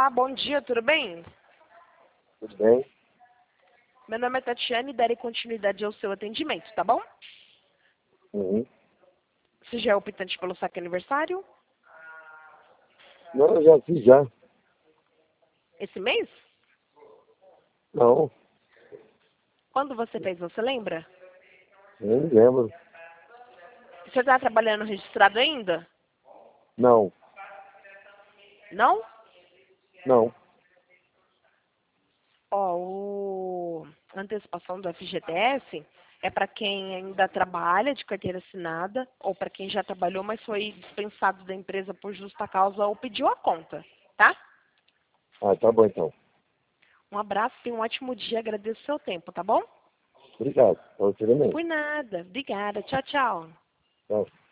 Olá, bom dia, tudo bem? Tudo bem? Meu nome é Tatiane e darei continuidade ao seu atendimento, tá bom? Uhum. Você já é optante pelo saque aniversário? Não, eu já fiz já. Esse mês? Não, Quando você fez, você lembra? nem me lembro. Você está trabalhando registrado ainda? Não, Não? não. Ó, a antecipação do FGTS é para quem ainda trabalha de carteira assinada ou para quem já trabalhou, mas foi dispensado da empresa por justa causa ou pediu a conta, tá? Ah, tá bom então. Um abraço, tenha um ótimo dia, agradeço o seu tempo, tá bom? Obrigado. Pra você também. Por nada, obrigada, tchau, tchau. Tchau.